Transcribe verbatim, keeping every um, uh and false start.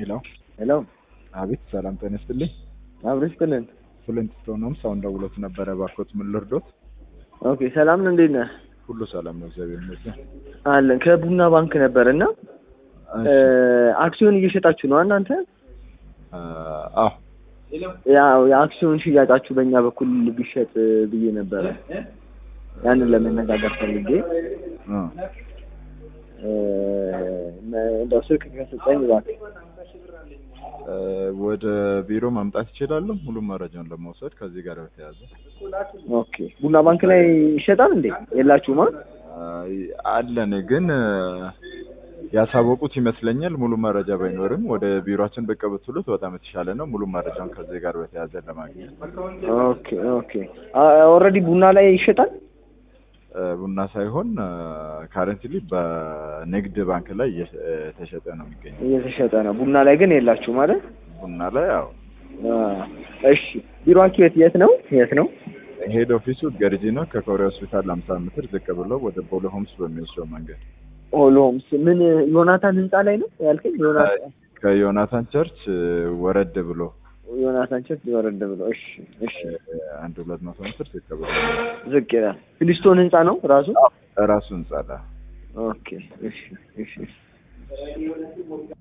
ሄሎ ሄሎ አቤት ሰላም ጤና ይስጥልኝ አብረሽ ከለን ፍሉንት ስቶንም ሳውንድ ደውሎት ነበረ ባኮት ምን ልርዶት ኦኬ ሰላም ነው እንዴት ነህ ሁሉ ሰላም ነው እግዚአብሔር ይመስገን አለን ከቡና ባንክ ነበርና አክሲዮን እየሸጣችሁ ነው እናንተ አዎ ያው የአክሲዮን ሽያጫችሁ በእኛ በኩል ቢሸጥ ብዬ ነበረ ያንን ለመነጋገር ፈልጌ እ እንደው ስልክ ከሰጠኝ እባክህ ወደ ቢሮ ማምጣት ይችላል ሙሉ መረጃውን ለመውሰድ ከዚህ ጋር በተያያዘ ኦኬ ቡና ባንክ ላይ ይሸጣል እንዴ የላችሁማ አለን ግን ያሳወቁት ይመስለኛል ሙሉ መረጃ ባይኖርም ወደ ቢሮአችን ብቅ ብትሉት በጣም የተሻለ ነው ሙሉ መረጃውን ከዚህ ጋር በተያያዘ ለማግኘት ኦኬ ኦኬ ኦሬዲ ቡና ላይ ይሸጣል ቡና ሳይሆን ካረንትሊ በንግድ ባንክ ላይ እየተሸጠ ነው የሚገኘው እየተሸጠ ነው ቡና ላይ ግን የላችሁ ማለት ቡና ላይ ያው እሺ ቢሮአችሁ የት የት ነው የት ነው ሄድ ኦፊሱ ገርጂ ነው ከኮሪያ ሆስፒታል ሃምሳ ሜትር ዝቅ ብሎ ወደ ቦሌ ሆምስ በሚወስደው መንገድ ቦሌ ሆምስ ምን ዮናታን ህንጻ ላይ ነው ያልከኝ ዮናታን ከዮናታን ቸርች ወረድ ብሎ ዮናታን ቸርች ወረድ ብሎ እሺ እሺ አንድ ሁለት መቶ ሜትር ዝቅ ብሎ ዝቅ ይላል ፍሊስቶን ህንጻ ነው ራሱ ራሱ ህንጻ ላይ ኦኬ እሺ እሺ